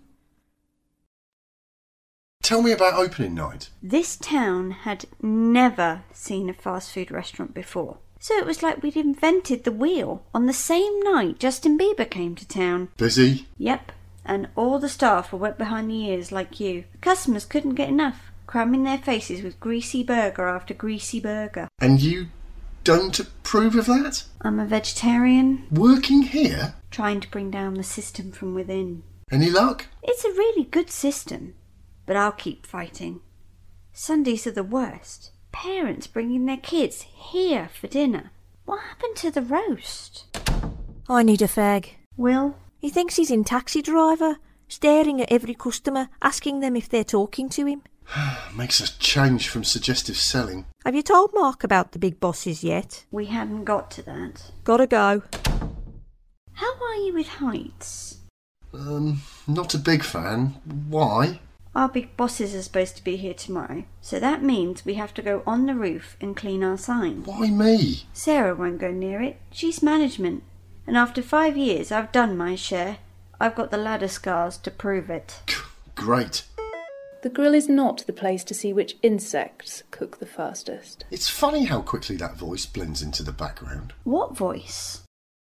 Tell me about opening night. This town had never seen a fast food restaurant before. So it was like we'd invented the wheel. On the same night Justin Bieber came to town. Busy? Yep. And all the staff were wet behind the ears like you. The customers couldn't get enough, cramming their faces with greasy burger after greasy burger. And you don't approve of that? I'm a vegetarian. Working here? Trying to bring down the system from within. Any luck? It's a really good system, but I'll keep fighting. Sundays are the worst. Parents bringing their kids here for dinner. What happened to the roast? I need a fag. Will? He thinks he's in taxi driver, staring at every customer, asking them if they're talking to him. Makes a change from suggestive selling. Have you told Mark about the big bosses yet? We hadn't got to that. Gotta go. How are you with heights? Not a big fan. Why? Our big bosses are supposed to be here tomorrow, so that means we have to go on the roof and clean our sign. Why me? Sarah won't go near it. She's management. And after 5 years, I've done my share. I've got the ladder scars to prove it. Great. The grill is not the place to see which insects cook the fastest. It's funny how quickly that voice blends into the background. What voice?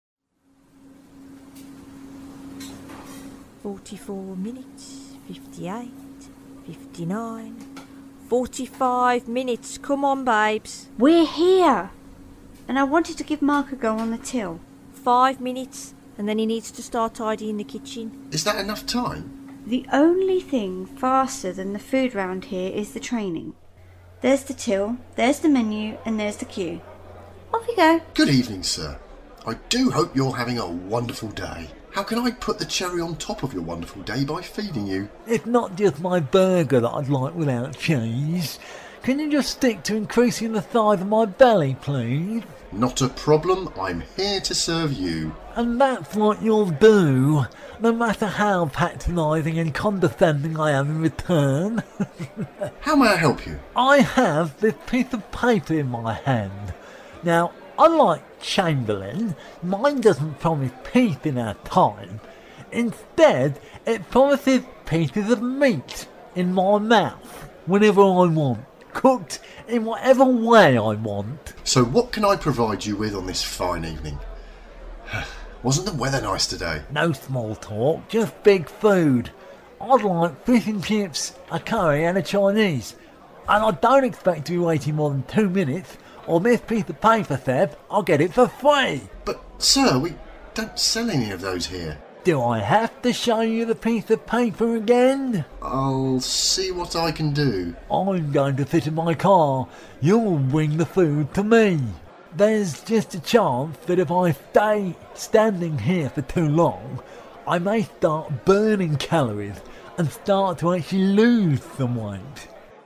44 minutes, 58, 59, 45 minutes. Come on, babes. We're here. And I wanted to give Mark a go on the till. 5 minutes, and then he needs to start tidying the kitchen. Is that enough time? The only thing faster than the food round here is the training. There's the till, there's the menu, and there's the queue. Off you go. Good evening, sir. I do hope you're having a wonderful day. How can I put the cherry on top of your wonderful day by feeding you? It's not just my burger that I'd like without cheese. Can you just stick to increasing the size of my belly, please? Not a problem. I'm here to serve you. And that's what you'll do, no matter how patronising and condescending I am in return. How may I help you? I have this piece of paper in my hand. Now, unlike Chamberlain, mine doesn't promise peace in our time. Instead, it promises pieces of meat in my mouth whenever I want, cooked in whatever way I want. So what can I provide you with on this fine evening? Wasn't the weather nice today? No small talk, just big food. I'd like fish and chips, a curry and a Chinese. And I don't expect to be waiting more than 2 minutes, or this piece of paper says I'll get it for free. But, sir, we don't sell any of those here. Do I have to show you the piece of paper again? I'll see what I can do. I'm going to sit in my car. You'll bring the food to me. there's just a chance that if I stay standing here for too long, I may start burning calories and start to actually lose some weight.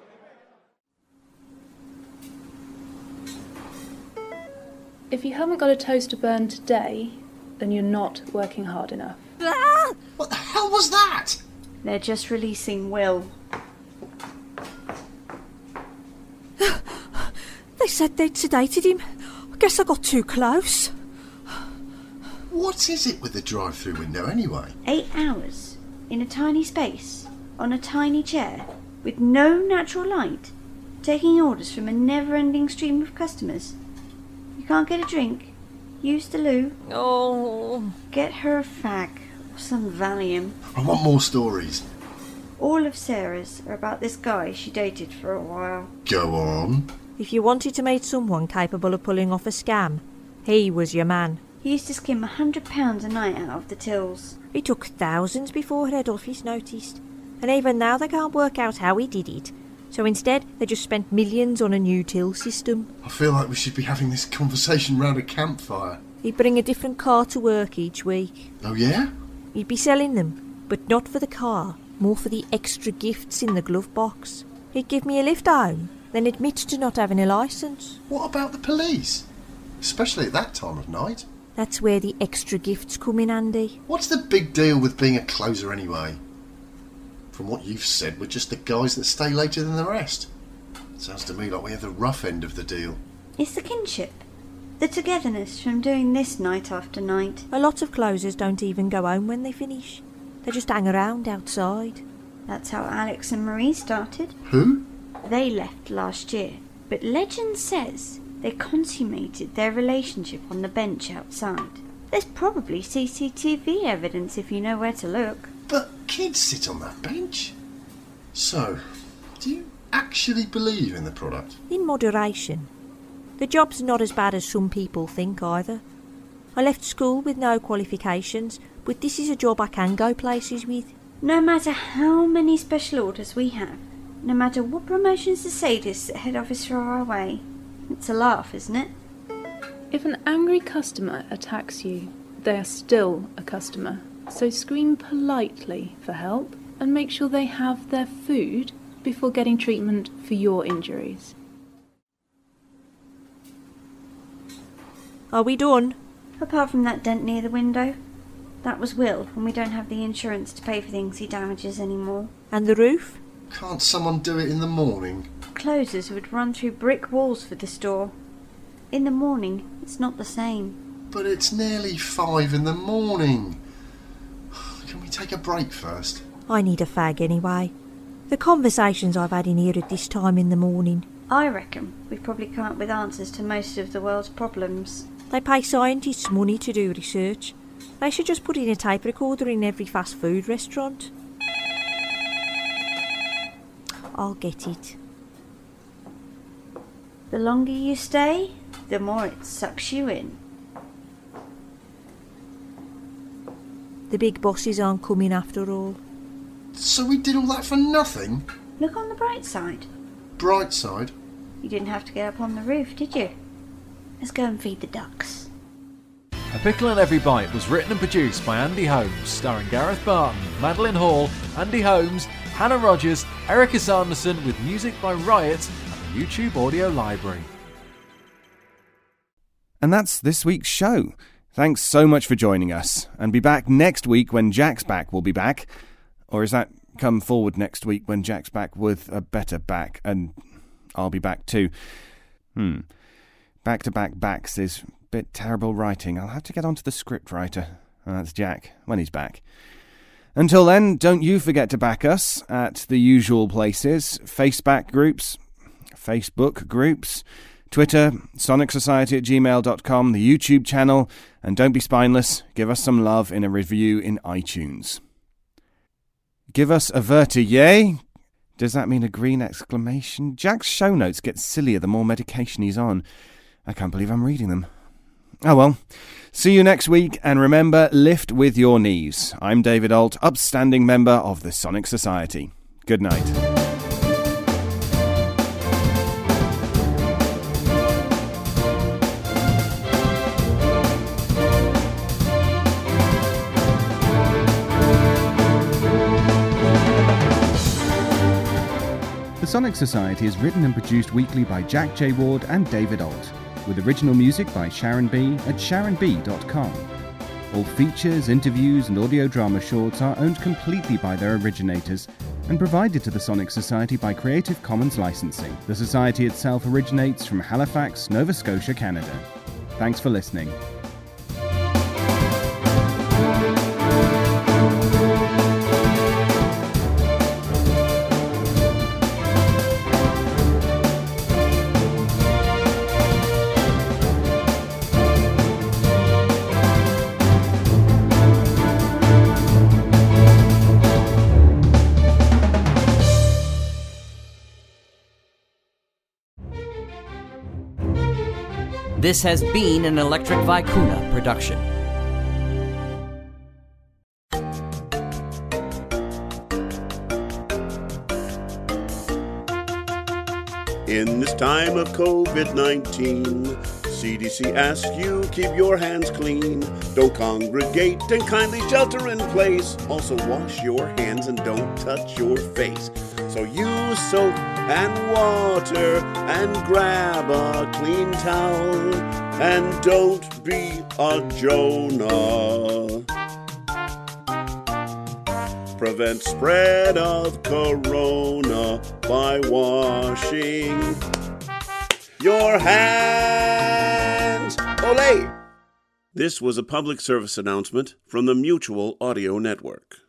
If you haven't got a toast to burn today, then you're not working hard enough. What the hell was that? They're just releasing Will. They said they'd sedated him. I guess I got too close. What is it with the drive-through window anyway? 8 hours in a tiny space, on a tiny chair, with no natural light, taking orders from a never-ending stream of customers. You can't get a drink. Use the loo. Oh. Get her a fag or some Valium. I want more stories. All of Sarah's are about this guy she dated for a while. Go on. If you wanted to meet someone capable of pulling off a scam, he was your man. He used to skim £100 a night out of the tills. It took thousands before head office noticed, and even now they can't work out how he did it. So instead, they just spent millions on a new till system. I feel like we should be having this conversation round a campfire. He'd bring a different car to work each week. Oh yeah? He'd be selling them, but not for the car, more for the extra gifts in the glove box. He'd give me a lift home, then admit to not having a licence. What about the police? Especially at that time of night. That's where the extra gifts come in handy. What's the big deal with being a closer anyway? From what you've said, we're just the guys that stay later than the rest. Sounds to me like we have the rough end of the deal. It's the kinship. The togetherness from doing this night after night. A lot of closers don't even go home when they finish. They just hang around outside. That's how Alex and Marie started. Who? They left last year, but legend says they consummated their relationship on the bench outside. There's probably CCTV evidence if you know where to look. But kids sit on that bench. So, do you actually believe in the product? In moderation. The job's not as bad as some people think either. I left school with no qualifications, but this is a job I can go places with. No matter how many special orders we have, no matter what promotions the sadists at head office throw our way, it's a laugh, isn't it? If an angry customer attacks you, they are still a customer. So scream politely for help and make sure they have their food before getting treatment for your injuries. Are we done? Apart from that dent near the window. That was Will, and we don't have the insurance to pay for things he damages anymore. And the roof? Can't someone do it in the morning? Closers would run through brick walls for the store. In the morning, it's not the same. But it's nearly 5 in the morning. Can we take a break first? I need a fag anyway. The conversations I've had in here at this time in the morning. I reckon we've probably come up with answers to most of the world's problems. They pay scientists money to do research. They should just put in a tape recorder in every fast food restaurant. I'll get it. The longer you stay, the more it sucks you in. The big bosses aren't coming after all. So we did all that for nothing? Look on the bright side. Bright side? You didn't have to get up on the roof, did you? Let's go and feed the ducks. A Pickle and Every Bite was written and produced by Andy Holmes, starring Gareth Barton, Madeline Hall, Andy Holmes, Hannah Rogers, Erica Sanderson, with music by Riot and the YouTube Audio Library. And that's this week's show. Thanks so much for joining us, and be back next week when Jack's back will be back. Or is that come forward next week when Jack's back with a better back, and I'll be back too? Back-to-back backs is a bit terrible writing. I'll have to get onto the script writer. And that's Jack, when he's back. Until then, don't you forget to back us at the usual places. Facebook groups, Twitter, sonicsociety@gmail.com, the YouTube channel, and don't be spineless, give us some love in a review in iTunes. Give us a verti-yay? Does that mean a green exclamation? Jack's show notes get sillier the more medication he's on. I can't believe I'm reading them. Oh well. See you next week, and remember, lift with your knees. I'm David Alt, upstanding member of the Sonic Society. Good night. The Sonic Society is written and produced weekly by Jack J. Ward and David Alt, with original music by Sharon B. at sharonb.com. All features, interviews and audio drama shorts are owned completely by their originators and provided to the Sonic Society by Creative Commons licensing. The Society itself originates from Halifax, Nova Scotia, Canada. Thanks for listening. This has been an Electric Vicuna production. In this time of COVID-19, CDC asks you keep your hands clean. Don't congregate and kindly shelter in place. Also wash your hands and don't touch your face. So use soap and water and grab a clean towel and don't be a Jonah. Prevent spread of corona by washing your hands. Olé! This was a public service announcement from the Mutual Audio Network.